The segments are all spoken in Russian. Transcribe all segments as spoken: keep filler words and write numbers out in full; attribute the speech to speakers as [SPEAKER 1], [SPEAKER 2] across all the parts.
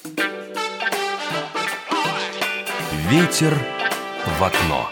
[SPEAKER 1] Ветер в окно.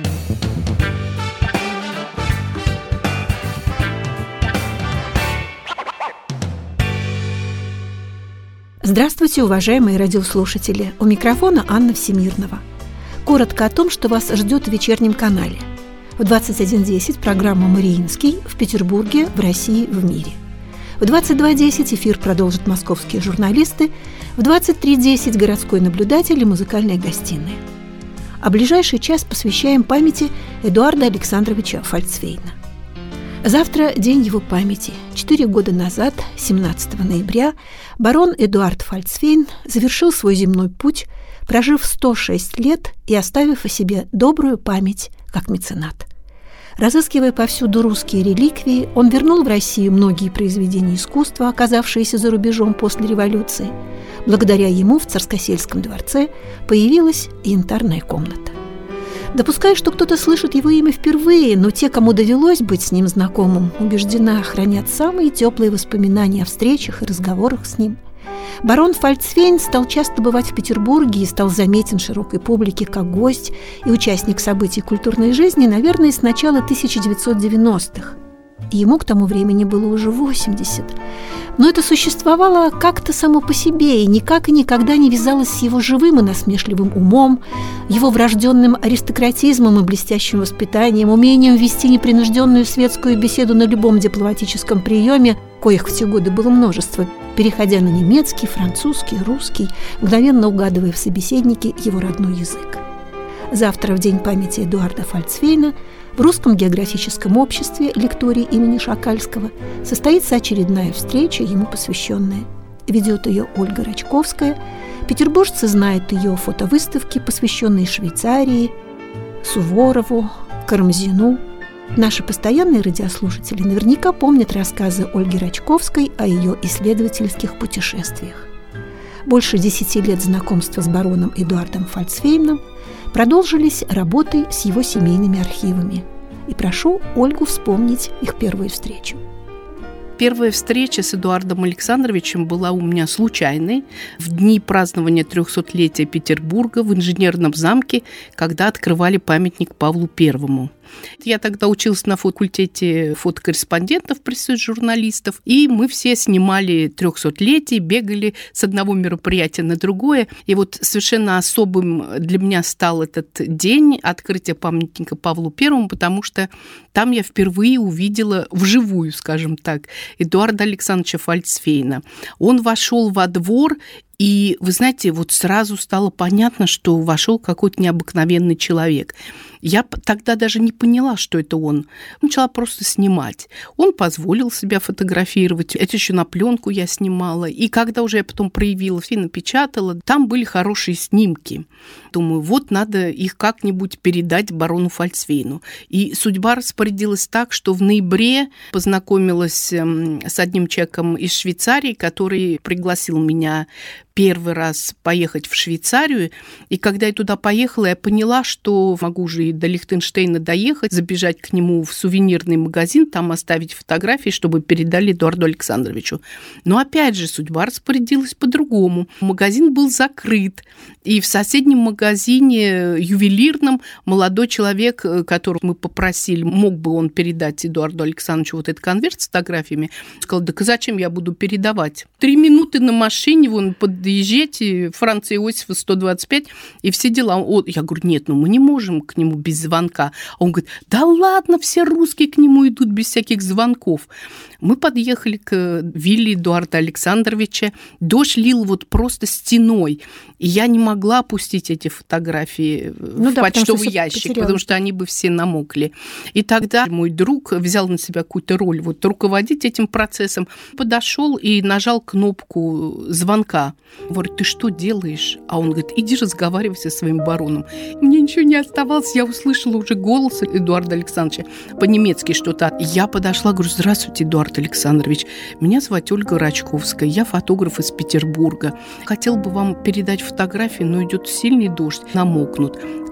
[SPEAKER 2] Здравствуйте, уважаемые радиослушатели! У микрофона Анна Всемирнова. Коротко о том, что вас ждет в вечернем канале. В двадцать один десять программа «Мариинский» в Петербурге, в России, в мире. В двадцать два десять эфир продолжат московские журналисты, в двадцать три десять городской наблюдатель и музыкальная гостиная. А ближайший час посвящаем памяти Эдуарда Александровича Фальцвейна. Завтра день его памяти. Четыре года назад, семнадцатого ноября, барон Эдуард Фальцвейн завершил свой земной путь, прожив сто шесть лет и оставив о себе добрую память как меценат. Разыскивая повсюду русские реликвии, он вернул в Россию многие произведения искусства, оказавшиеся за рубежом после революции. Благодаря ему в Царскосельском дворце появилась янтарная комната. Допускаю, что кто-то слышит его имя впервые, но те, кому довелось быть с ним знакомым, убеждена, хранят самые теплые воспоминания о встречах и разговорах с ним. Барон Фальцвейн стал часто бывать в Петербурге и стал заметен широкой публике как гость и участник событий культурной жизни, наверное, с начала тысяча девятьсот девяностых. Ему к тому времени было уже восемьдесят. Но это существовало как-то само по себе и никак и никогда не вязалось с его живым и насмешливым умом, его врожденным аристократизмом и блестящим воспитанием, умением вести непринужденную светскую беседу на любом дипломатическом приеме, коих в те годы было множество, переходя на немецкий, французский, русский, мгновенно угадывая в собеседнике его родной язык. Завтра, в день памяти Эдуарда Фальцвейна, в Русском географическом обществе лектории имени Шакальского состоится очередная встреча, ему посвященная. Ведет ее Ольга Рачковская. Петербуржцы знают ее фотовыставки, посвященные Швейцарии, Суворову, Карамзину. Наши постоянные радиослушатели наверняка помнят рассказы Ольги Рачковской о ее исследовательских путешествиях. Больше десяти лет знакомства с бароном Эдуардом Фальцвейном продолжились работой с его семейными архивами. И прошу Ольгу вспомнить их первую встречу.
[SPEAKER 3] Первая встреча с Эдуардом Александровичем была у меня случайной в дни празднования трехсотлетия Петербурга в Инженерном замке, когда открывали памятник Павлу Первому. Я тогда училась на факультете фотокорреспондентов при Союзе журналистов, и мы все снимали трехсотлетие, бегали с одного мероприятия на другое. И вот совершенно особым для меня стал этот день открытия памятника Павлу Первому, потому что там я впервые увидела вживую, скажем так, Эдуарда Александровича Фальцвейна. Он вошел во двор, и, вы знаете, вот сразу стало понятно, что вошел какой-то необыкновенный человек. Я тогда даже не поняла, что это он. Начала просто снимать. Он позволил себя фотографировать. Это еще на пленку я снимала. И когда уже я потом проявила и напечатала, там были хорошие снимки. Думаю, вот надо их как-нибудь передать барону Фальцвейну. И судьба распорядилась так, что в ноябре познакомилась с одним человеком из Швейцарии, который пригласил меня первый раз поехать в Швейцарию. И когда я туда поехала, я поняла, что могу уже и до Лихтенштейна доехать, забежать к нему в сувенирный магазин, там оставить фотографии, чтобы передали Эдуарду Александровичу. Но опять же, судьба распорядилась по-другому. Магазин был закрыт. И в соседнем магазине ювелирном молодой человек, которого мы попросили, мог бы он передать Эдуарду Александровичу вот этот конверт с фотографиями, сказал, да зачем я буду передавать? Три минуты на машине, вон, подъезжайте, Франца Иосифа сто двадцать пять, и все дела. Я говорю, нет, ну мы не можем к нему без звонка. А он говорит, да ладно, все русские к нему идут без всяких звонков. Мы подъехали к вилле Эдуарда Александровича. Дождь лил вот просто стеной. И я не могла опустить эти фотографии ну в да, почтовый потому ящик, потеряла. Потому что они бы все намокли. И тогда мой друг взял на себя какую-то роль вот руководить этим процессом. Подошел и нажал кнопку звонка. Говорит, ты что делаешь? А он говорит, иди разговаривай со своим бароном. Мне ничего не оставалось. Я услышала уже голос Эдуарда Александровича по-немецки что-то. Я подошла, говорю, здравствуйте, Эдуард Александрович. Меня зовут Ольга Рачковская. Я фотограф из Петербурга. Хотел бы вам передать фотографии, но идет сильный дождь, намокнут.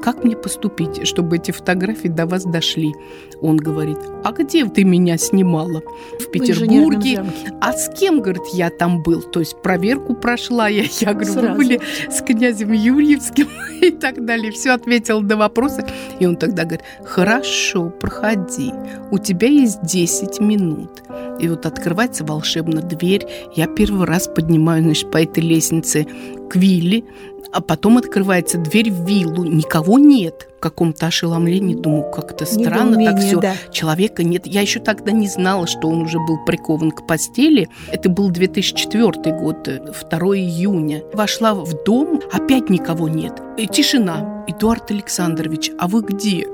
[SPEAKER 3] как мне поступить, чтобы эти фотографии до вас дошли? Он говорит, а где ты меня снимала? В Петербурге. А с кем, говорит, я там был? То есть проверку прошла я. Я говорю, Сразу. Вы были с князем Юрьевским и так далее. Все ответил на вопросы. И он тогда говорит, хорошо, проходи. У тебя есть десять минут. И вот открывается волшебно дверь. Я первый раз поднимаю, значит, по этой лестнице к вилле, а потом открывается дверь в виллу. Никого нет. В каком-то ошеломлении, думаю, как-то странно так все. Да. Человека нет. Я еще тогда не знала, что он уже был прикован к постели. Это был две тысячи четвёртый год, второго июня. Вошла в дом, опять никого нет. И тишина. Эдуард Александрович, а вы где?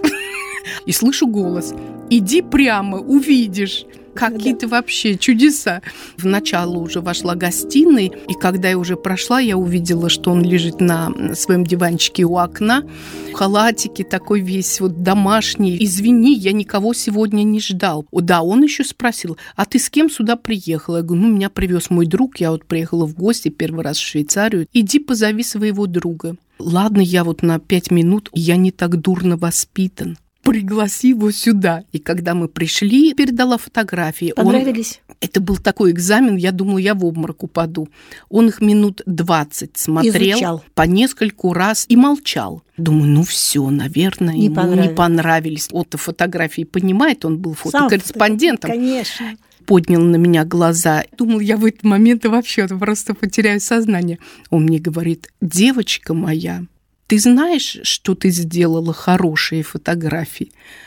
[SPEAKER 3] И слышу голос. Иди прямо, увидишь. Какие-то да. вообще чудеса. В начало уже вошла гостиная, и когда я уже прошла, я увидела, что он лежит на своем диванчике у окна, в халатике такой весь вот домашний. Извини, я никого сегодня не ждал. О, да, он еще спросил, а ты с кем сюда приехала? Я говорю, ну, меня привез мой друг, я вот приехала в гости первый раз в Швейцарию. Иди позови своего друга. Ладно, я вот на пять минут, я не так дурно воспитан. Пригласи его сюда. И когда мы пришли, передала фотографии.
[SPEAKER 2] Понравились?
[SPEAKER 3] Он... Это был такой экзамен, я думала, я в обморок упаду. Он их минут двадцать смотрел, изучал. По нескольку раз и молчал. Думаю, ну все, наверное, не ему понравились. не понравились. Он-то фотографии понимает, он был фотокорреспондентом.
[SPEAKER 2] Конечно.
[SPEAKER 3] Поднял на меня глаза. Думал, я в этот момент вообще просто потеряю сознание. Он мне говорит, девочка моя, ты знаешь, что ты сделала хорошие фотографии?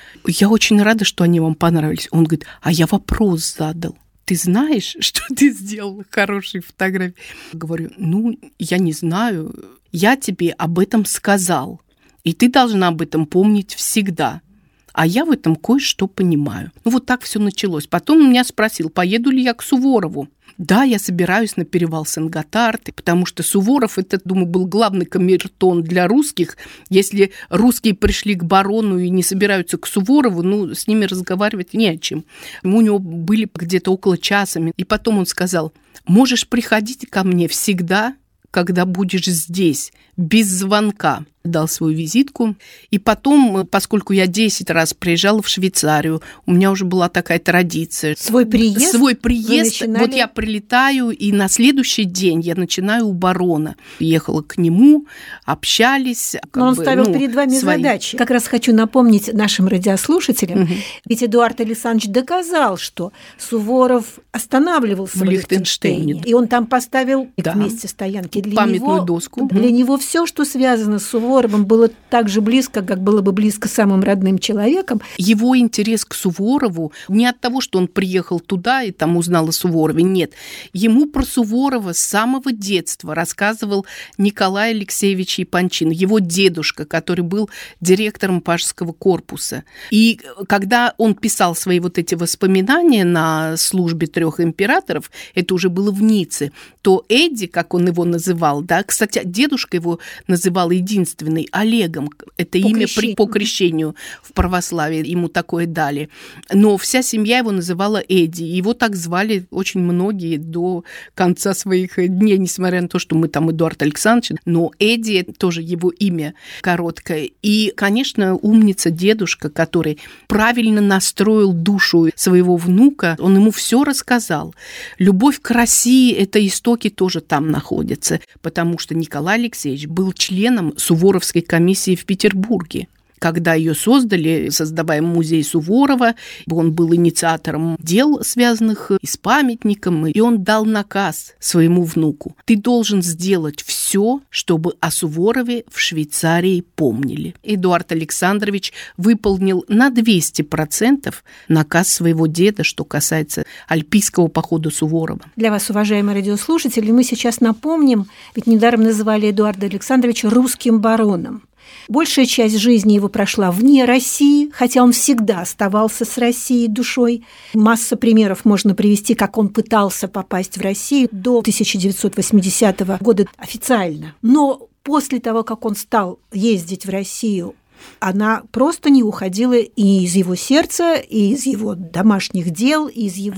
[SPEAKER 3] Я очень рада, что они вам понравились. Он говорит, а я вопрос задал. Ты знаешь, что ты сделала хорошие фотографии? Говорю, ну, я не знаю. Я тебе об этом сказал. И ты должна об этом помнить всегда. А я в этом кое-что понимаю. Ну, вот так все началось. Потом он меня спросил, поеду ли я к Суворову. Да, я собираюсь на перевал Сен-Готард, потому что Суворов, это, думаю, был главный камертон для русских. Если русские пришли к барону и не собираются к Суворову, ну, с ними разговаривать не о чем. Мы у него были где-то около часа. И потом он сказал, можешь приходить ко мне всегда, когда будешь здесь, без звонка. Дал свою визитку. И потом, поскольку я десять раз приезжала в Швейцарию, у меня уже была такая традиция.
[SPEAKER 2] Свой приезд?
[SPEAKER 3] Свой приезд. Вот я прилетаю, и на следующий день я начинаю у барона. Ехала к нему, общались.
[SPEAKER 2] Но он
[SPEAKER 3] бы,
[SPEAKER 2] ставил
[SPEAKER 3] ну,
[SPEAKER 2] перед вами
[SPEAKER 3] свои...
[SPEAKER 2] задачи. Как раз хочу напомнить нашим радиослушателям, угу. ведь Эдуард Александрович доказал, что Суворов останавливался в, в Лихтенштейне. И он там поставил да. вместе стоянки. Для
[SPEAKER 3] памятную
[SPEAKER 2] него,
[SPEAKER 3] доску.
[SPEAKER 2] Для угу. него все, что связано с Суворовым, было так же близко, как было бы близко самым родным человеком.
[SPEAKER 3] Его интерес к Суворову не от того, что он приехал туда и там узнал о Суворове, нет. Ему про Суворова с самого детства рассказывал Николай Алексеевич Япончин, его дедушка, который был директором Пажского корпуса. И когда он писал свои вот эти воспоминания на службе трех императоров, это уже было в Ницце, то Эдди, как он его называл, да, кстати, дедушка его называл единственным Олегом, это по имя крещению. При, по крещению в православии ему такое дали. Но вся семья его называла Эдди. Его так звали очень многие до конца своих дней, несмотря на то, что мы там Эдуард Александрович, но Эдди тоже его имя короткое. И, конечно, умница дедушка, который правильно настроил душу своего внука, он ему все рассказал. Любовь к России, это истоки тоже там находятся, потому что Николай Алексеевич был членом Суворовской комиссии в Петербурге. Когда ее создали, создавая музей Суворова, он был инициатором дел, связанных и с памятником, и он дал наказ своему внуку. Ты должен сделать все, чтобы о Суворове в Швейцарии помнили. Эдуард Александрович выполнил на двести процентов наказ своего деда, что касается альпийского похода Суворова.
[SPEAKER 2] Для вас, уважаемые радиослушатели, мы сейчас напомним, ведь недаром называли Эдуарда Александровича русским бароном. Большая часть жизни его прошла вне России, хотя он всегда оставался с Россией душой. Масса примеров можно привести, как он пытался попасть в Россию до тысяча девятьсот восьмидесятого года официально. Но после того, как он стал ездить в Россию, она просто не уходила и из его сердца, и из его домашних дел, и из его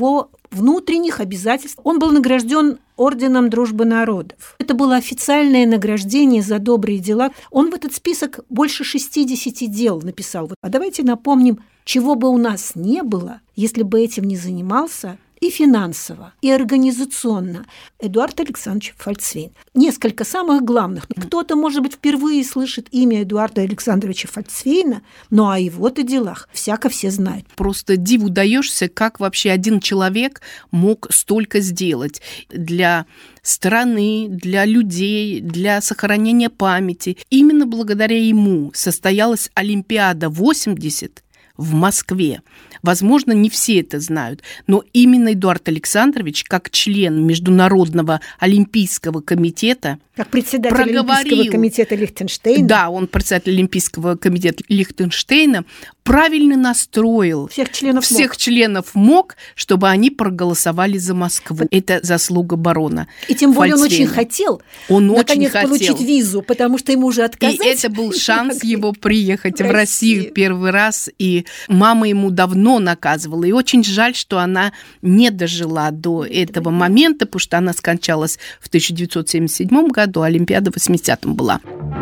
[SPEAKER 2] внутренних обязательств. Он был награжден орденом Дружбы народов. Это было официальное награждение за добрые дела. Он в этот список больше шестидесяти дел написал. А давайте напомним, чего бы у нас не было, если бы этим не занимался и финансово, и организационно Эдуард Александрович Фальцвейн. Несколько самых главных. Кто-то, может быть, впервые слышит имя Эдуарда Александровича Фальцвейна, но о его-то делах всяко все знают.
[SPEAKER 3] Просто диву даешься, как вообще один человек мог столько сделать для страны, для людей, для сохранения памяти. Именно благодаря ему состоялась Олимпиада восемьдесят в Москве. Возможно, не все это знают, но именно Эдуард Александрович, как член Международного олимпийского комитета,
[SPEAKER 2] как председатель
[SPEAKER 3] проговорил,
[SPEAKER 2] Олимпийского комитета Лихтенштейна.
[SPEAKER 3] Да, он председатель Олимпийского комитета Лихтенштейна, правильно настроил
[SPEAKER 2] всех членов
[SPEAKER 3] всех
[SPEAKER 2] МОК. членов
[SPEAKER 3] МОК, чтобы они проголосовали за Москву. Вот. Это заслуга барона
[SPEAKER 2] И тем более
[SPEAKER 3] Фальцвейна.
[SPEAKER 2] Он очень хотел
[SPEAKER 3] он
[SPEAKER 2] наконец
[SPEAKER 3] очень
[SPEAKER 2] получить
[SPEAKER 3] хотел.
[SPEAKER 2] визу, потому что ему уже отказать.
[SPEAKER 3] И это был шанс его приехать в
[SPEAKER 2] Россию.
[SPEAKER 3] Россию первый раз. И мама ему давно наказывала. И очень жаль, что она не дожила до этого момента, потому что она скончалась в тысяча девятьсот семьдесят седьмом году, а Олимпиада в восьмидесятом была.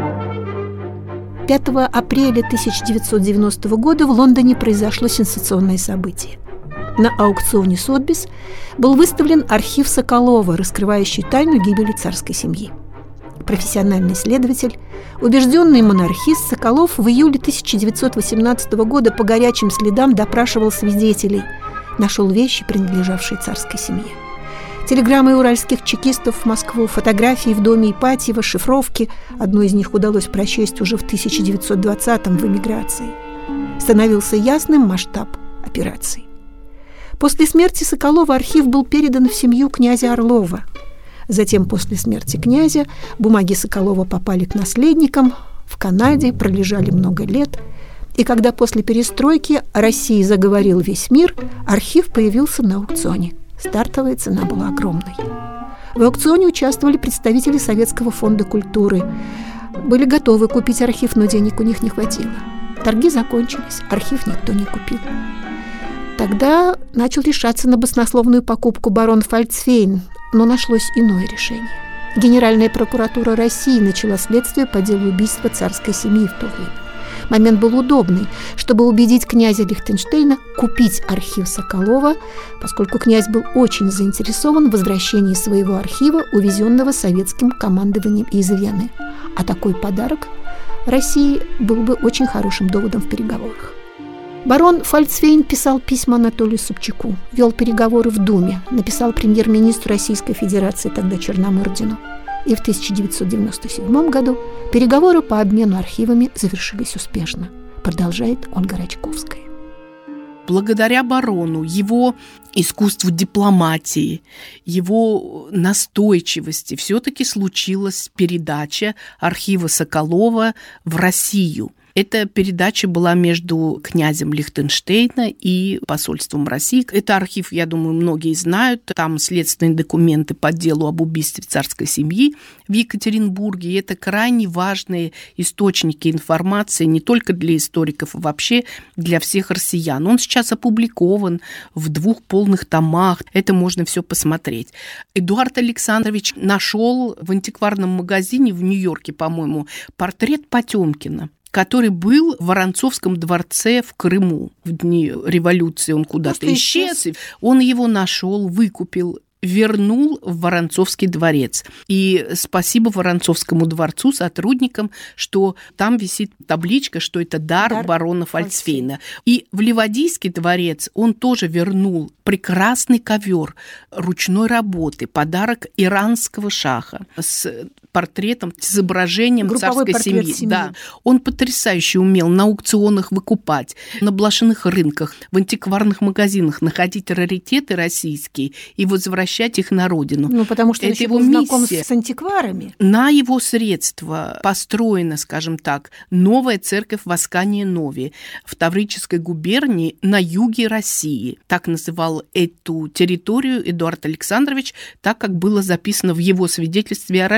[SPEAKER 2] пятого апреля тысяча девятьсот девяностого года в Лондоне произошло сенсационное событие. На аукционе Сотбис был выставлен архив Соколова, раскрывающий тайну гибели царской семьи. Профессиональный следователь, убежденный монархист Соколов в июле тысяча девятьсот восемнадцатого года по горячим следам допрашивал свидетелей, нашел вещи, принадлежавшие царской семье. Телеграммы уральских чекистов в Москву, фотографии в доме Ипатьева, шифровки. Одну из них удалось прочесть уже в тысяча девятьсот двадцатом в эмиграции. Становился ясным масштаб операции. После смерти Соколова архив был передан в семью князя Орлова. Затем, после смерти князя, бумаги Соколова попали к наследникам, в Канаде пролежали много лет. И когда после перестройки о России заговорил весь мир, архив появился на аукционе. Стартовая цена была огромной. В аукционе участвовали представители Советского фонда культуры. Были готовы купить архив, но денег у них не хватило. Торги закончились, архив никто не купил. Тогда начал решаться на баснословную покупку барон Фальцвейн, но нашлось иное решение. Генеральная прокуратура России начала следствие по делу убийства царской семьи в то время. Момент был удобный, чтобы убедить князя Лихтенштейна купить архив Соколова, поскольку князь был очень заинтересован в возвращении своего архива, увезенного советским командованием из Вены. А такой подарок России был бы очень хорошим доводом в переговорах. Барон Фальцвейн писал письма Анатолию Собчаку, вел переговоры в Думе, написал премьер-министру Российской Федерации, тогда Черномырдину. И в тысяча девятьсот девяносто седьмом году переговоры по обмену архивами завершились успешно, продолжает Ольга Рачковская.
[SPEAKER 3] Благодаря барону, его искусству дипломатии, его настойчивости все-таки случилась передача архива Соколова в Россию. Эта передача была между князем Лихтенштейна и посольством России. Это архив, я думаю, многие знают. Там следственные документы по делу об убийстве царской семьи в Екатеринбурге. И это крайне важные источники информации не только для историков, а вообще для всех россиян. Он сейчас опубликован в двух полных томах. Это можно все посмотреть. Эдуард Александрович нашел в антикварном магазине в Нью-Йорке, по-моему, портрет Потёмкина, который был в Воронцовском дворце в Крыму в дни революции. Он куда-то Просто исчез. исчез. Он его нашел, выкупил, вернул в Воронцовский дворец. И спасибо Воронцовскому дворцу, сотрудникам, что там висит табличка, что это дар, дар барона Фальцвейна. И в Ливадийский дворец он тоже вернул прекрасный ковер ручной работы, подарок иранского шаха с портретом, с изображением
[SPEAKER 2] Групповой
[SPEAKER 3] царской семьи.
[SPEAKER 2] семьи.
[SPEAKER 3] Да. Он потрясающе умел на аукционах выкупать, на блошиных рынках, в антикварных магазинах находить раритеты российские и возвращать их на родину.
[SPEAKER 2] Ну, потому что
[SPEAKER 3] это
[SPEAKER 2] он
[SPEAKER 3] его
[SPEAKER 2] был знаком
[SPEAKER 3] миссия.
[SPEAKER 2] с антикварами.
[SPEAKER 3] На его средства построена, скажем так, новая церковь Воскания Нови в Таврической губернии на юге России. Так называл эту территорию Эдуард Александрович, так как было записано в его свидетельстве о рождении.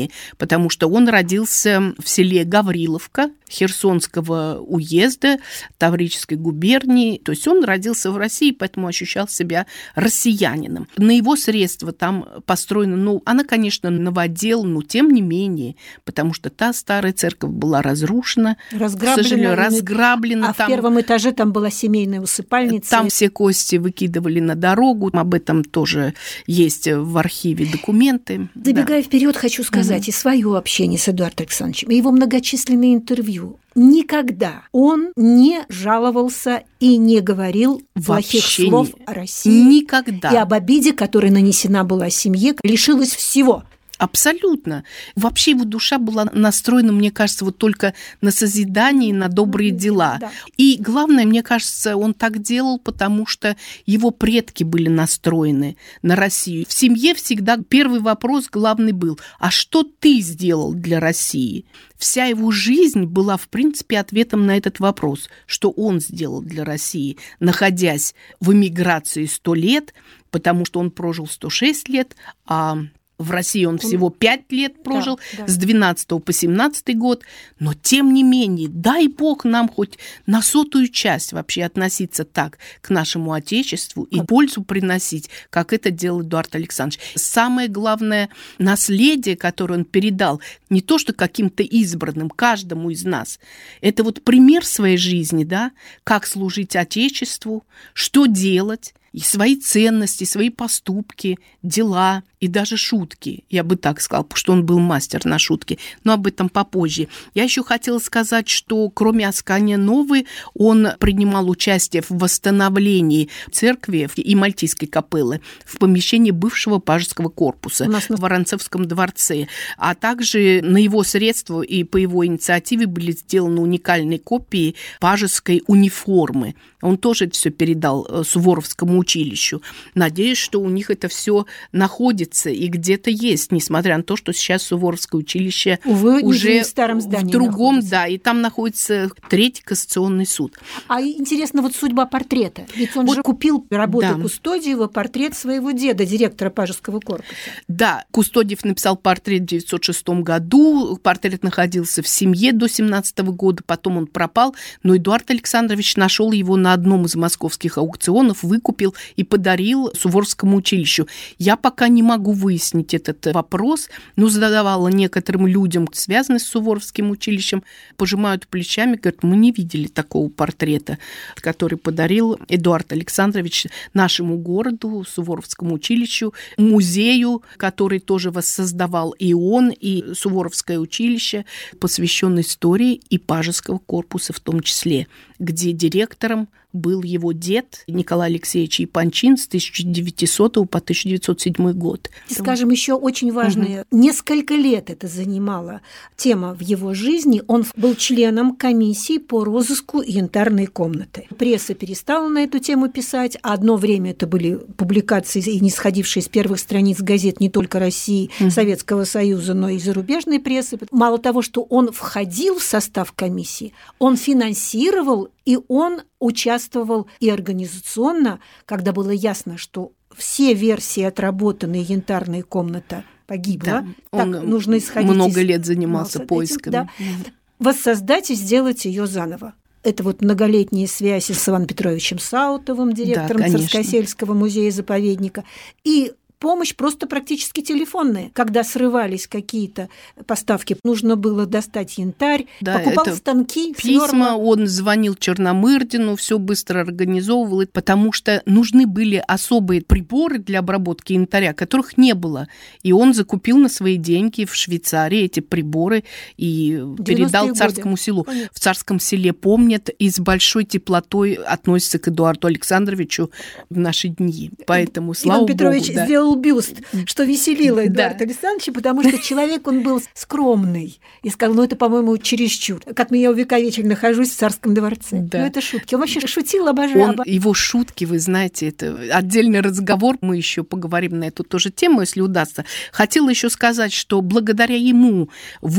[SPEAKER 3] жизни, потому что он родился в селе Гавриловка Херсонского уезда Таврической губернии. То есть он родился в России, поэтому ощущал себя россиянином. На его средства там построена, ну, она, конечно, новодел, но тем не менее, потому что та старая церковь была разрушена,
[SPEAKER 2] разграблена,
[SPEAKER 3] к сожалению, разграблена.
[SPEAKER 2] А
[SPEAKER 3] там,
[SPEAKER 2] в первом этаже там была семейная усыпальница.
[SPEAKER 3] Там все кости выкидывали на дорогу. Об этом тоже есть в архиве документы.
[SPEAKER 2] Забегая
[SPEAKER 3] да.
[SPEAKER 2] вперед, хочу сказать угу. и свое общение с Эдуардом Александровичем, и его многочисленные интервью. Никогда он не жаловался и не говорил плохих
[SPEAKER 3] Вообще
[SPEAKER 2] слов
[SPEAKER 3] не...
[SPEAKER 2] о России.
[SPEAKER 3] Никогда.
[SPEAKER 2] И об обиде, которая нанесена была семье, лишилась всего.
[SPEAKER 3] Абсолютно. Вообще его душа была настроена, мне кажется, вот только на созидание, на добрые дела.
[SPEAKER 2] Да.
[SPEAKER 3] И главное, мне кажется, он так делал, потому что его предки были настроены на Россию. В семье всегда первый вопрос главный был: а что ты сделал для России? Вся его жизнь была, в принципе, ответом на этот вопрос, что он сделал для России, находясь в эмиграции сто лет, потому что он прожил сто шесть лет, а в России он всего пять лет прожил, да, да. с двенадцатого по семнадцатый год, но тем не менее, дай Бог нам хоть на сотую часть вообще относиться так к нашему Отечеству и пользу приносить, как это делал Эдуард Александрович. Самое главное наследие, которое он передал, не то что каким-то избранным, каждому из нас, это вот пример своей жизни, да, как служить Отечеству, что делать, и свои ценности, свои поступки, дела и даже шутки. Я бы так сказала, потому что он был мастер на шутки, но об этом попозже. Я еще хотела сказать, что кроме Аскания Новы, он принимал участие в восстановлении церкви и Мальтийской капеллы в помещении бывшего пажеского корпуса в Воронцовском дворце. А также на его средства и по его инициативе были сделаны уникальные копии пажеской униформы. Он тоже это все передал Суворовскому училищу. Надеюсь, что у них это все находится и где-то есть, несмотря на то, что сейчас Суворовское училище
[SPEAKER 2] Увы,
[SPEAKER 3] уже
[SPEAKER 2] в старом здании
[SPEAKER 3] в другом,
[SPEAKER 2] находится.
[SPEAKER 3] Да, и там находится Третий кассационный суд.
[SPEAKER 2] А интересно, вот судьба портрета. Ведь он вот, же купил работы да. Кустодиева портрет своего деда, директора пажеского корпуса.
[SPEAKER 3] Да, Кустодиев написал портрет в девятьсот шестом году, портрет находился в семье до семнадцатого года, потом он пропал, но Эдуард Александрович нашел его на одном из московских аукционов, выкупил и подарил Суворовскому училищу. Я пока не могу выяснить этот вопрос, но задавала некоторым людям, связанным с Суворовским училищем, пожимают плечами, говорят, мы не видели такого портрета, который подарил Эдуард Александрович нашему городу, Суворовскому училищу, музею, который тоже воссоздавал и он, и Суворовское училище, посвященный истории и пажеского корпуса в том числе, где директором был его дед Николай Алексеевич Япончин с тысяча девятисотого по тысяча девятьсот седьмой год.
[SPEAKER 2] И скажем, еще очень важное, угу. несколько лет это занимала тема в его жизни. Он был членом комиссии по розыску янтарной комнаты. Пресса перестала на эту тему писать. Одно время это были публикации, не сходившие с первых страниц газет не только России, угу. Советского Союза, но и зарубежной прессы. Мало того, что он входил в состав комиссии, он финансировал и он участвовал и организационно, когда было ясно, что все версии отработанной янтарной комната погибла. Да, так, он нужно исходить
[SPEAKER 3] много
[SPEAKER 2] из...
[SPEAKER 3] лет занимался
[SPEAKER 2] этим,
[SPEAKER 3] поисками.
[SPEAKER 2] Да. Воссоздать и сделать ее заново. Это вот многолетние связи с Иваном Петровичем Саутовым, директором да, Царскосельского музея-заповедника, и помощь просто практически телефонная. Когда срывались какие-то поставки, нужно было достать янтарь, да, покупал станки,
[SPEAKER 3] письма,
[SPEAKER 2] флёрма.
[SPEAKER 3] Он звонил Черномырдину, все быстро организовывал, потому что нужны были особые приборы для обработки янтаря, которых не было. И он закупил на свои деньги в Швейцарии эти приборы и передал Царскому годы. селу. Понятно. В Царском селе помнят и с большой теплотой относятся к Эдуарду Александровичу в наши дни. Поэтому, слава
[SPEAKER 2] Иван Петрович
[SPEAKER 3] Богу, да.
[SPEAKER 2] сделал бюст, что веселило Эдуарда
[SPEAKER 3] да.
[SPEAKER 2] Александровича, потому что человек, он был скромный. И сказал, ну, это, по-моему, чересчур. Как меня увековечили, нахожусь в Царском дворце. Да. Ну, это шутки. Он вообще шутил, обожал.
[SPEAKER 3] Он, его шутки, вы знаете, это отдельный разговор. Мы еще поговорим на эту тоже тему, если удастся. Хотела еще сказать, что благодаря ему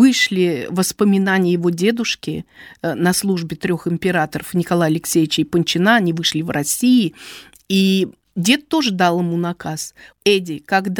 [SPEAKER 3] вышли воспоминания его дедушки на службе трех императоров Николая Алексеевича Япончина. Они вышли в России. И дед тоже дал ему наказ. Эдди, когда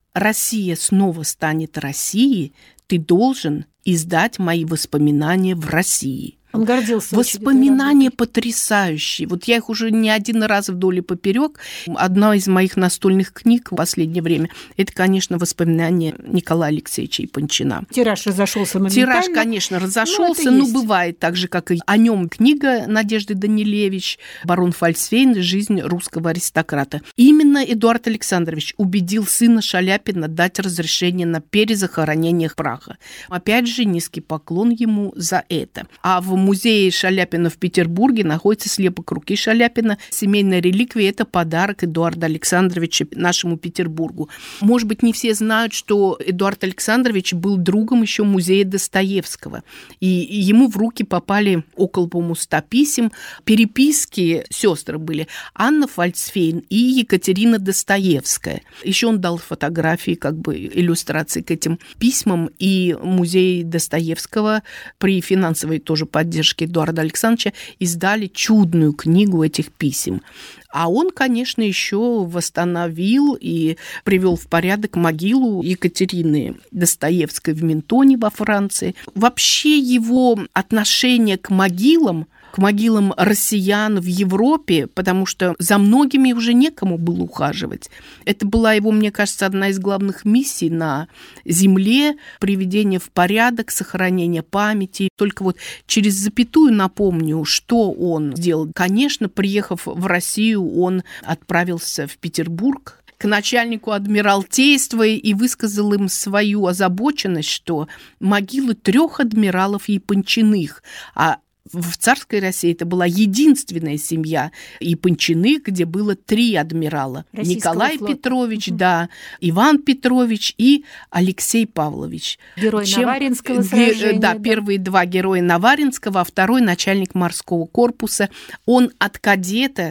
[SPEAKER 3] Россия снова станет Россией, ты должен издать мои воспоминания в России.
[SPEAKER 2] Он гордился.
[SPEAKER 3] Воспоминания потрясающие. Вот я их уже не один раз вдоль и поперек. Одна из моих настольных книг в последнее время – это, конечно, воспоминания Николая Алексеевича Япончина.
[SPEAKER 2] Тираж разошелся моментально.
[SPEAKER 3] Тираж, конечно, разошелся, но бывает так же, как и о нем книга Надежды Данилевич «Барон Фальцфейн. Жизнь русского аристократа». Именно Эдуард Александрович убедил сына Шаляпина дать разрешение на перезахоронение праха. Опять же, низкий поклон ему за это. А в музее Шаляпина в Петербурге находится слепок руки Шаляпина. Семейная реликвия – это подарок Эдуарда Александровича нашему Петербургу. Может быть, не все знают, что Эдуард Александрович был другом еще музея Достоевского. И ему в руки попали около, по-моему, ста писем. Переписки сестры были Анна Фальцфейн и Екатерина Достоевская. Еще он дал фотографии, как бы иллюстрации к этим письмам. И музей Достоевского при финансовой тоже поддержке поддержки Эдуарда Александровича издали чудную книгу этих писем. А он, конечно, еще восстановил и привел в порядок могилу Екатерины Достоевской в Ментоне во Франции. Вообще его отношение к могилам, к могилам россиян в Европе, потому что за многими уже некому было ухаживать. Это была его, мне кажется, одна из главных миссий на земле – приведение в порядок, сохранение памяти. Только вот через запятую напомню, что он сделал. Конечно, приехав в Россию, он отправился в Петербург к начальнику адмиралтейства и высказал им свою озабоченность, что могилы трех адмиралов Япончиных, а в царской России это была единственная семья Япончиных, где было три адмирала. Российского Николай флота. Петрович, угу. да, Иван Петрович и Алексей Павлович.
[SPEAKER 2] Герой
[SPEAKER 3] Чем,
[SPEAKER 2] Наваринского сражения.
[SPEAKER 3] Да,
[SPEAKER 2] да,
[SPEAKER 3] первые два героя Наваринского, а второй начальник морского корпуса. Он от кадета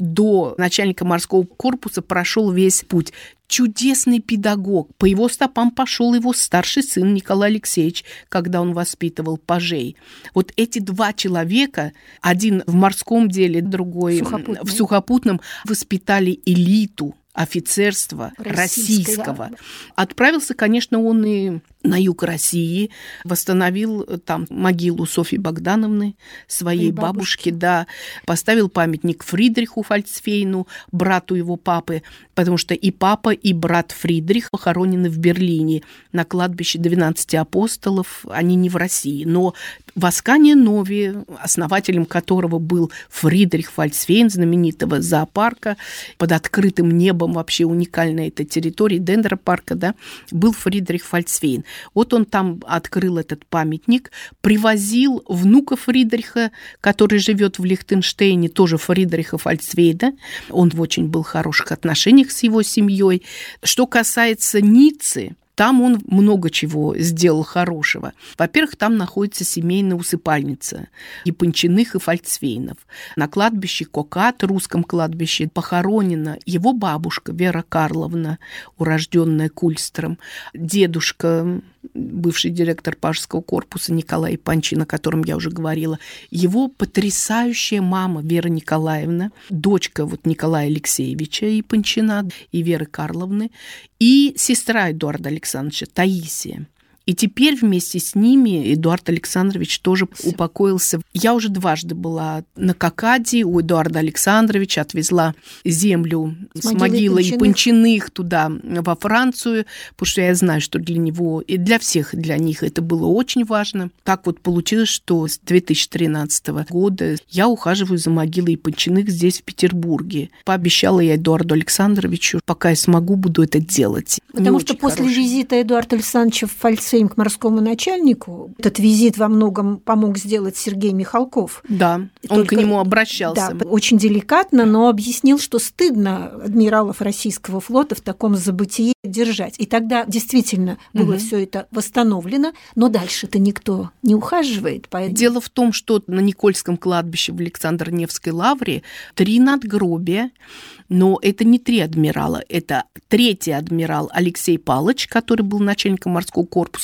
[SPEAKER 3] до начальника морского корпуса прошел весь путь. Чудесный педагог. По его стопам пошел его старший сын Николай Алексеевич, когда он воспитывал пажей. Вот эти два человека, один в морском деле, другой Сухопутный. в сухопутном, воспитали элиту офицерства российского. Да. Отправился, конечно, он и на юг России, восстановил там могилу Софьи Богдановны, своей бабушки, да, поставил памятник Фридриху Фальцфейну, брату его папы, потому что и папа, и брат Фридрих похоронены в Берлине на кладбище двенадцати апостолов, они не в России, но в Аскания-Нове, основателем которого был Фридрих Фальцфейн, знаменитого зоопарка, под открытым небом, вообще уникальная эта территория, дендропарка, да, был Фридрих Фальцфейн. Вот он там открыл этот памятник, привозил внука Фридриха, который живет в Лихтенштейне, тоже Фридриха Фальцфейна. Он в очень был хороших отношениях с его семьей. Что касается Ниццы, там он много чего сделал хорошего. Во-первых, там находится семейная усыпальница Япончиных и Фальцфейнов. На кладбище Кокат, русском кладбище, похоронена его бабушка Вера Карловна, урожденная Кульстером, дедушка, бывший директор Пажского корпуса Николай Япончин, о котором я уже говорила, его потрясающая мама Вера Николаевна, дочка вот Николая Алексеевича Япончина и Веры Карловны, и сестра Эдуарда Александровича Таисия. И теперь вместе с ними Эдуард Александрович тоже упокоился. Я уже дважды была на Кокаде у Эдуарда Александровича, отвезла землю с, с могилы Япончиных туда, во Францию, потому что я знаю, что для него и для всех, для них это было очень важно. Так вот получилось, что с две тысячи тринадцатого года я ухаживаю за могилой Япончиных здесь, в Петербурге. Пообещала я Эдуарду Александровичу, пока я смогу, буду это делать.
[SPEAKER 2] Потому что после хороший. визита Эдуарда Александровича в Фальцфейн к морскому начальнику, этот визит во многом помог сделать Сергей Михалков.
[SPEAKER 3] Да, он Только, к нему обращался.
[SPEAKER 2] Да, очень деликатно, но объяснил, что стыдно адмиралов российского флота в таком забытии держать. И тогда действительно было угу. все это восстановлено, но дальше-то никто не ухаживает. Поэтому...
[SPEAKER 3] Дело в том, что на Никольском кладбище в Александро-Невской лавре три надгробия, но это не три адмирала, это третий адмирал Алексей Палыч, который был начальником морского корпуса,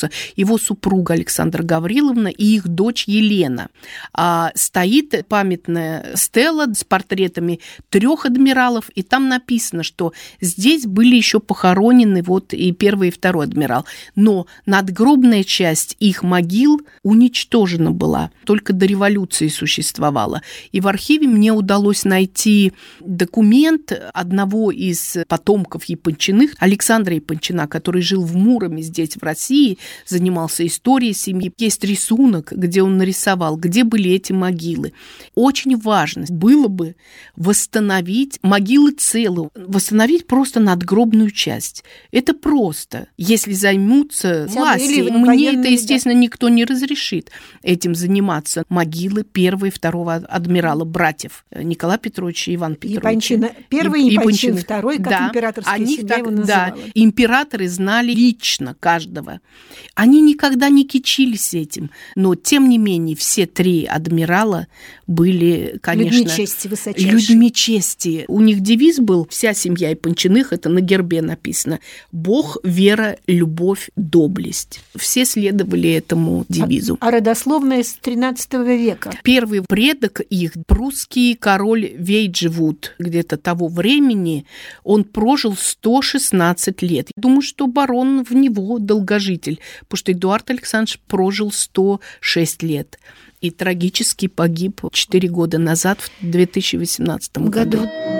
[SPEAKER 3] Корпуса, его супруга Александра Гавриловна и их дочь Елена. А стоит памятная стела с портретами трех адмиралов, и там написано, что здесь были еще похоронены вот и первый, и второй адмирал. Но надгробная часть их могил уничтожена была, только до революции существовала. И в архиве мне удалось найти документ одного из потомков Япончиных, Александра Япончина, который жил в Муроме здесь, в России, занимался историей семьи. Есть рисунок, где он нарисовал, где были эти могилы. Очень важно было бы восстановить могилы целые, восстановить просто надгробную часть. Это просто. Если займутся власти, мне это, естественно, никто не разрешит этим заниматься. Могилы первого и второго адмирала, братьев Николая Петровича и Ивана Петровича.
[SPEAKER 2] Япончина первый, и Япончина второй, как да, императорская
[SPEAKER 3] они
[SPEAKER 2] семья
[SPEAKER 3] так,
[SPEAKER 2] его называла.
[SPEAKER 3] Да, императоры знали лично каждого. Они никогда не кичились этим, но, тем не менее, все три адмирала были, конечно...
[SPEAKER 2] Людьми чести высочайшие.
[SPEAKER 3] Людьми чести. У них девиз был, вся семья Япончиных, это на гербе написано: «Бог, вера, любовь, доблесть». Все следовали этому девизу.
[SPEAKER 2] А, а родословная с тринадцатого века?
[SPEAKER 3] Первый предок их, прусский король Вейджевуд, где-то того времени, он прожил сто шестнадцать лет. Думаю, что барон в него долгожитель, потому что Эдуард Александрович прожил сто шесть лет и трагически погиб четыре года назад, в две тысячи восемнадцатом году.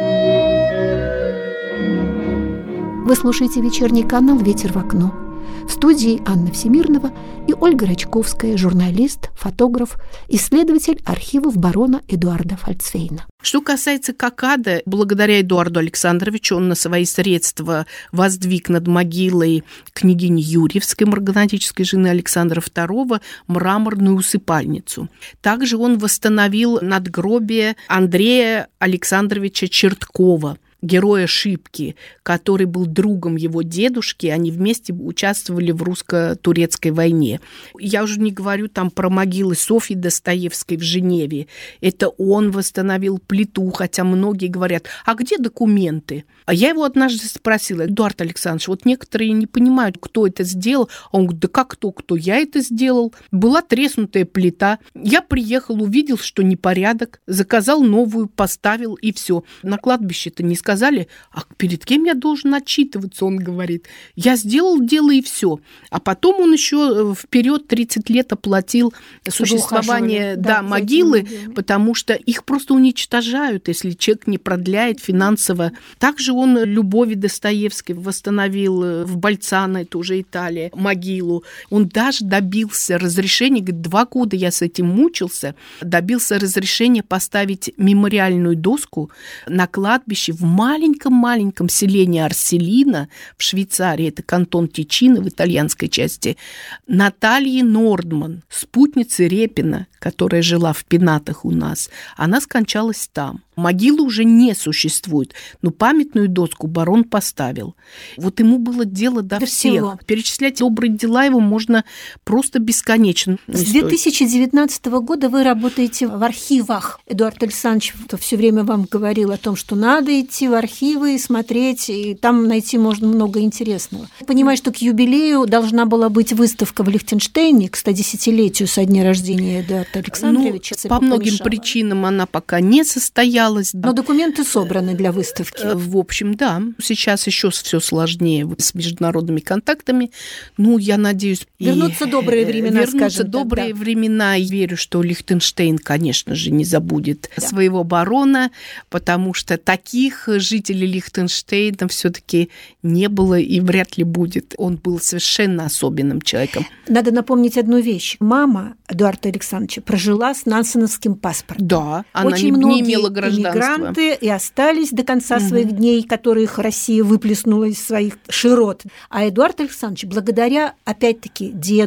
[SPEAKER 2] Вы слушаете вечерний канал «Ветер в окно». В студии Анна Всемирнова и Ольга Рачковская, журналист, фотограф, исследователь архивов барона Эдуарда Фальцфейна.
[SPEAKER 3] Что касается кокады, благодаря Эдуарду Александровичу он на свои средства воздвиг над могилой княгини Юрьевской, марганатической жены Александра второго, мраморную усыпальницу. Также он восстановил надгробие Андрея Александровича Черткова, героя Шипки, который был другом его дедушки, они вместе участвовали в русско-турецкой войне. Я уже не говорю там про могилы Софьи Достоевской в Женеве. Это он восстановил плиту, хотя многие говорят: а где документы? А я его однажды спросила: Эдуард Александрович, вот некоторые не понимают, кто это сделал. А он говорит: да как кто, кто? Я это сделал. Была треснутая плита. Я приехал, увидел, что непорядок, заказал новую, поставил, и все. На кладбище-то не сказал. Сказали: а перед кем я должен отчитываться, он говорит. Я сделал дело, и все. А потом он еще вперед тридцать лет оплатил чтобы существование да, да, могилы, потому что их просто уничтожают, если человек не продляет финансово. Также он Любови Достоевской восстановил в Больцано, это уже Италия, могилу. Он даже добился разрешения, говорит, два года я с этим мучился, добился разрешения поставить мемориальную доску на кладбище в маленьком-маленьком селении Арселина в Швейцарии, это кантон Тичино в итальянской части, Натальи Нордман, спутницы Репина, которая жила в Пенатах у нас, она скончалась там. Могилы уже не существует, но памятную доску барон поставил. Вот ему было дело до, до всех. Всего. Перечислять добрые дела его можно просто бесконечно.
[SPEAKER 2] С две тысячи девятнадцатого года вы работаете в архивах. Эдуард Александрович все время вам говорил о том, что надо идти в архивы и смотреть, и там найти можно много интересного. Я понимаю, что к юбилею должна была быть выставка в Лихтенштейне к стодесятилетию со дня рождения Эдуарда Александровича.
[SPEAKER 3] Ну, по многим помешала. причинам она пока не состоялась.
[SPEAKER 2] Но документы собраны для выставки.
[SPEAKER 3] В общем, да. Сейчас еще все сложнее с международными контактами. Ну, я надеюсь...
[SPEAKER 2] Вернутся добрые времена,
[SPEAKER 3] Вернутся
[SPEAKER 2] скажем
[SPEAKER 3] добрые
[SPEAKER 2] так, да.
[SPEAKER 3] времена. И верю, что Лихтенштейн, конечно же, не забудет да. своего барона, потому что таких жителей Лихтенштейна все-таки не было и вряд ли будет. Он был совершенно особенным человеком.
[SPEAKER 2] Надо напомнить одну вещь. Мама Эдуарда Александровича прожила с нансеновским паспортом.
[SPEAKER 3] Да, она
[SPEAKER 2] Очень
[SPEAKER 3] не,
[SPEAKER 2] многие
[SPEAKER 3] не имела гражданства.
[SPEAKER 2] Иммигранты и остались до конца
[SPEAKER 3] угу.
[SPEAKER 2] своих дней, которых Россия выплеснула из своих широт. А Эдуард Александрович, благодаря, опять-таки, деду,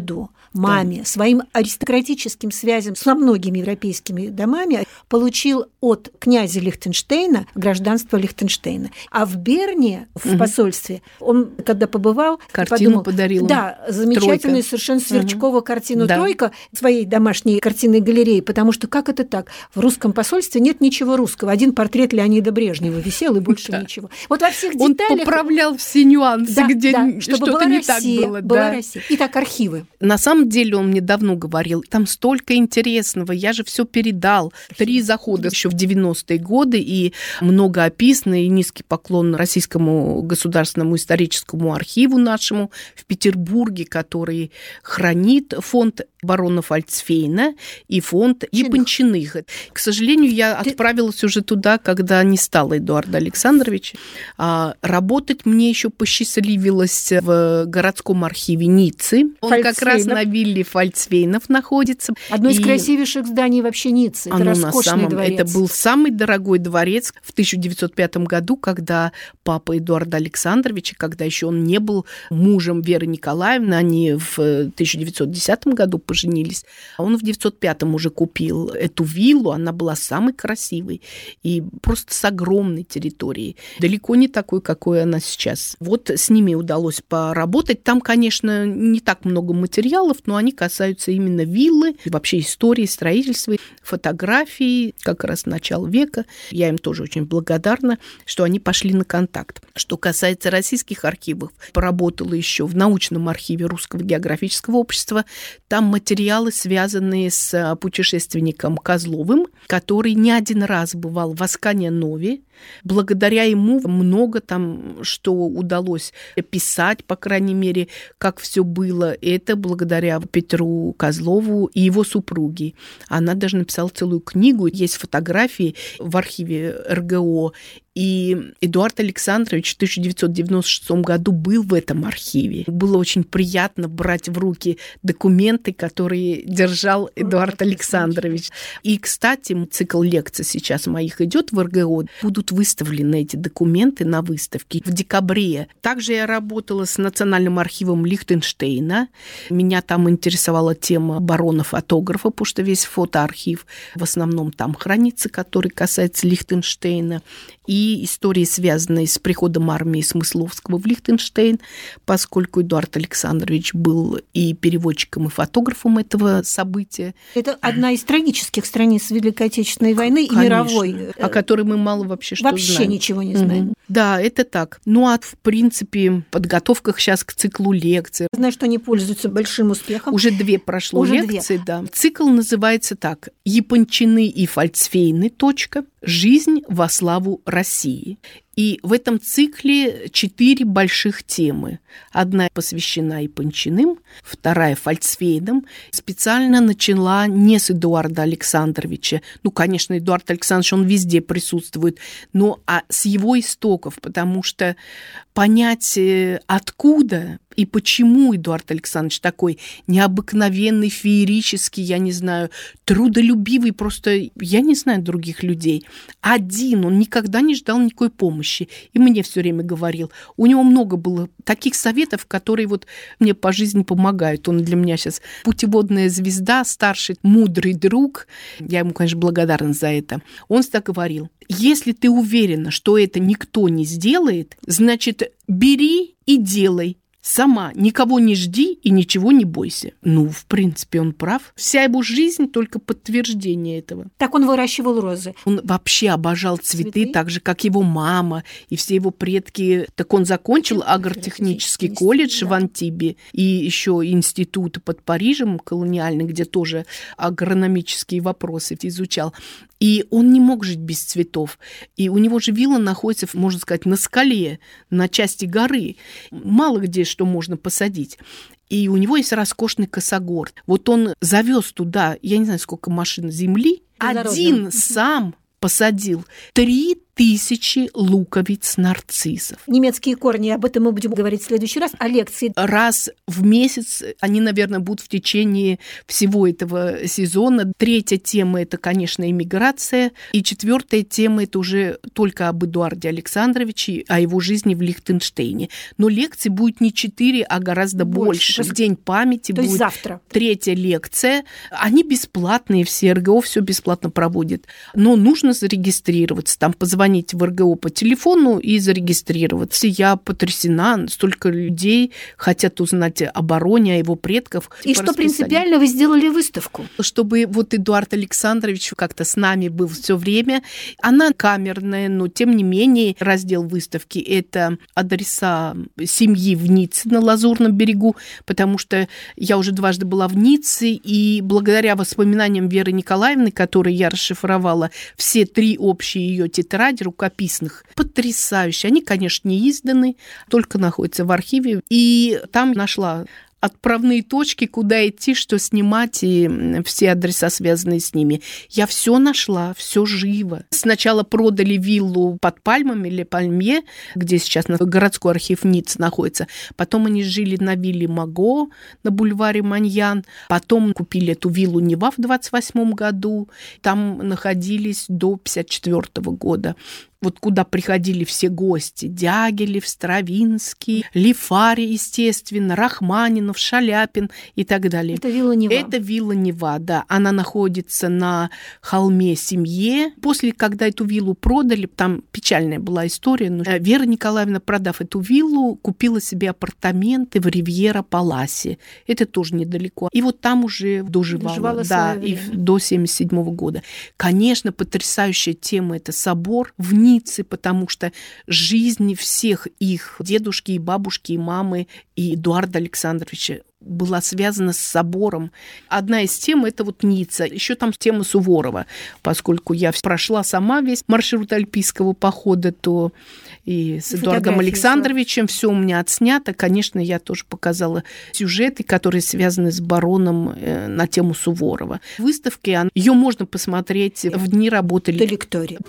[SPEAKER 2] маме, да. своим аристократическим связям со многими европейскими домами получил от князя Лихтенштейна гражданство Лихтенштейна. А в Берне, в угу. посольстве, он, когда побывал,
[SPEAKER 3] картину
[SPEAKER 2] подумал,
[SPEAKER 3] подарил.
[SPEAKER 2] Да, замечательную
[SPEAKER 3] Тройка.
[SPEAKER 2] совершенно Сверчкова угу. картину
[SPEAKER 3] да.
[SPEAKER 2] «Тройка» своей домашней картинной галереи, потому что как это так? В русском посольстве нет ничего русского. Один портрет Леонида Брежнева висел, и больше да. ничего. Вот во всех деталях...
[SPEAKER 3] Он поправлял все нюансы, да, где да, чтобы что-то не
[SPEAKER 2] Россия,
[SPEAKER 3] так было.
[SPEAKER 2] Была
[SPEAKER 3] да.
[SPEAKER 2] Россия. Итак, архивы.
[SPEAKER 3] На самом деле он мне давно говорил, там столько интересного, я же все передал. Три захода еще в девяностые годы, и много описано, и низкий поклон Российскому государственному историческому архиву нашему в Петербурге, который хранит фонд барона Фальцфейна и фонд Япончиных. К сожалению, я Ты... отправилась уже туда, когда не стало Эдуарда Александровича. А работать мне еще посчастливилось в городском архиве Ниццы. Он как раз на вилле Фальцфейнов находится.
[SPEAKER 2] Одно из
[SPEAKER 3] и...
[SPEAKER 2] красивейших зданий вообще Ниццы. Это роскошный
[SPEAKER 3] самом...
[SPEAKER 2] дворец.
[SPEAKER 3] Это был самый дорогой дворец в тысяча девятьсот пятом году, когда папа Эдуарда Александровича, когда еще он не был мужем Веры Николаевны, они в тысяча девятьсот десятом году поженились, а он в девятьсот пятом уже купил эту виллу, она была самой красивой и просто с огромной территорией, далеко не такой, какой она сейчас. Вот с ними удалось поработать. Там, конечно, не так много материалов, но они касаются именно виллы, вообще истории строительства, фотографий, как раз начала века. Я им тоже очень благодарна, что они пошли на контакт. Что касается российских архивов, поработала еще в научном архиве Русского географического общества. Там материалы, связанные с путешественником Козловым, который не один раз бывал в Аскане-Нове. Благодаря ему много там, что удалось писать, по крайней мере, как все было. Это благодаря Петру Козлову и его супруге. Она даже написала целую книгу, есть фотографии в архиве эр гэ о. И Эдуард Александрович в тысяча девятьсот девяносто шестом году был в этом архиве. Было очень приятно брать в руки документы, которые держал Эдуард Александрович. И, кстати, цикл лекций сейчас моих идет в эр гэ о. Будут выставлены эти документы на выставке в декабре. Также я работала с Национальным архивом Лихтенштейна. Меня там интересовала тема барона-фотографа, потому что весь фотоархив в основном там хранится, который касается Лихтенштейна. И истории, связанные с приходом армии Смысловского в Лихтенштейн, поскольку Эдуард Александрович был и переводчиком, и фотографом этого события.
[SPEAKER 2] Это одна из трагических страниц Великой Отечественной войны и мировой.
[SPEAKER 3] О которой мы мало вообще что
[SPEAKER 2] вообще
[SPEAKER 3] знаем.
[SPEAKER 2] Вообще ничего не знаем.
[SPEAKER 3] Угу. Да, это так. Ну, а в принципе, подготовках сейчас к циклу лекций.
[SPEAKER 2] Знаю, что они пользуются большим успехом.
[SPEAKER 3] Уже две прошло
[SPEAKER 2] Уже
[SPEAKER 3] лекции,
[SPEAKER 2] две.
[SPEAKER 3] да. Цикл называется так: «Япончины и Фальцфейны. Точка. Жизнь во славу России». И в этом цикле четыре больших темы. Одна посвящена Япончиным, вторая Фальцфейнам. Специально начала не с Эдуарда Александровича. Ну, конечно, Эдуард Александрович, он везде присутствует, но а с его истоков, потому что понять, откуда и почему Эдуард Александрович такой необыкновенный, феерический, я не знаю, трудолюбивый, просто я не знаю других людей. Один, он никогда не ждал никакой помощи. И мне все время говорил. У него много было таких советов, которые вот мне по жизни помогают. Он для меня сейчас путеводная звезда, старший мудрый друг. Я ему, конечно, благодарна за это. Он всегда говорил: если ты уверена, что это никто не сделает, значит, бери и делай. Сама, никого не жди и ничего не бойся. Ну, в принципе, он прав. Вся его жизнь только подтверждение этого.
[SPEAKER 2] Так он выращивал розы.
[SPEAKER 3] Он вообще обожал цветы,
[SPEAKER 2] цветы?
[SPEAKER 3] Так же, как его мама и все его предки. Так он закончил агротехнический колледж да. в Антибе и еще институт под Парижем колониальный, где тоже агрономические вопросы изучал. И он не мог жить без цветов. И у него же вилла находится, можно сказать, на скале, на части горы. Мало где что можно посадить. И у него есть роскошный косогор. Вот он завез туда, я не знаю, сколько машин земли, один сам посадил три тысячи луковиц нарциссов.
[SPEAKER 2] Немецкие корни, об этом мы будем говорить в следующий раз, а лекции?
[SPEAKER 3] Раз в месяц, они, наверное, будут в течение всего этого сезона. Третья тема – это, конечно, иммиграция. И четвертая тема – это уже только об Эдуарде Александровиче, о его жизни в Лихтенштейне. Но лекций будет не четыре, а гораздо больше. больше. В День памяти
[SPEAKER 2] То
[SPEAKER 3] будет
[SPEAKER 2] есть завтра.
[SPEAKER 3] Третья лекция. Они бесплатные, все РГО все бесплатно проводит. Но нужно зарегистрироваться. Там позвонить в РГО по телефону и зарегистрироваться. Я потрясена. Столько людей хотят узнать о бароне, о его предках.
[SPEAKER 2] И что принципиально вы сделали выставку?
[SPEAKER 3] Чтобы вот Эдуард Александрович как-то с нами был все время. Она камерная, но тем не менее раздел выставки – это адреса семьи в Ницце на Лазурном берегу, потому что я уже дважды была в Ницце, и благодаря воспоминаниям Веры Николаевны, которые я расшифровала, все три общие ее тетради рукописных, потрясающие. Они, конечно, не изданы, только находятся в архиве. И там нашла отправные точки, куда идти, что снимать, и все адреса, связанные с ними. Я все нашла, все живо. Сначала продали виллу под Пальмами или Пальме, где сейчас городской архив Ниццы находится. Потом они жили на вилле Маго на бульваре Маньян. Потом купили эту виллу Нева в двадцать восьмом году. Там находились до пятьдесят четвёртого года. Вот куда приходили все гости. Дягилев, Стравинский, Лифари, естественно, Рахманинов, Шаляпин и так далее.
[SPEAKER 2] Это вилла Нева.
[SPEAKER 3] Это вилла Нева, да. Она находится на холме Семье. После, когда эту виллу продали, там печальная была история, но Вера Николаевна, продав эту виллу, купила себе апартаменты в Ривьера-Паласе. Это тоже недалеко. И вот там уже доживала.
[SPEAKER 2] Доживала
[SPEAKER 3] да, и до семьдесят седьмого года. Конечно, потрясающая тема – это собор в Ницце, потому что жизнь всех их дедушки и бабушки, и мамы, и Эдуарда Александровича была связана с собором. Одна из тем – это вот Ницца. Еще там тема Суворова. Поскольку я прошла сама весь маршрут Альпийского похода, то и с Эдуардом Александровичем все у меня отснято. Конечно, я тоже показала сюжеты, которые связаны с бароном на тему Суворова. В выставке ее можно посмотреть в дни работы
[SPEAKER 2] лектории.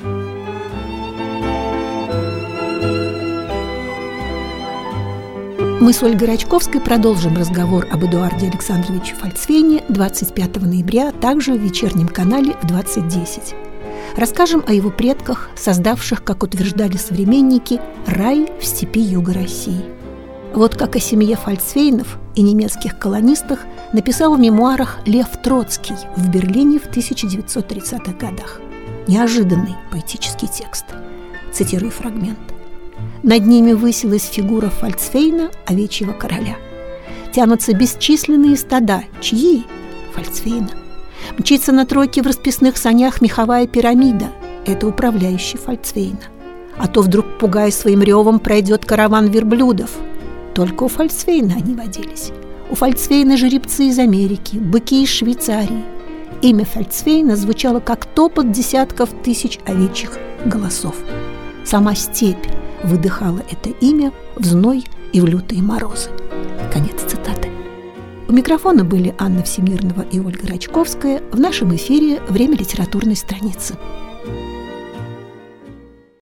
[SPEAKER 2] Мы с Ольгой Рачковской продолжим разговор об Эдуарде Александровиче Фальцвейне двадцать пятого ноября, также в вечернем канале в двадцать десять. Расскажем о его предках, создавших, как утверждали современники, рай в степи юга России. Вот как о семье Фальцвейнов и немецких колонистах написал в мемуарах Лев Троцкий в Берлине в тысяча девятьсот тридцатых годах. Неожиданный поэтический текст. Цитирую фрагмент. Над ними высилась фигура Фальцвейна, овечьего короля. Тянутся бесчисленные стада. Чьи? Фальцвейна. Мчится на тройке в расписных санях меховая пирамида. Это управляющий Фальцвейна. А то вдруг, пугая своим ревом, пройдет караван верблюдов. Только у Фальцвейна они водились. У Фальцвейна жеребцы из Америки, быки из Швейцарии. Имя Фальцвейна звучало как топот десятков тысяч овечьих голосов. Сама степь выдыхала это имя в зной и в лютые морозы. Конец цитаты. У микрофона были Анна Всемирнова и Ольга Рачковская. В нашем эфире «Время литературной страницы».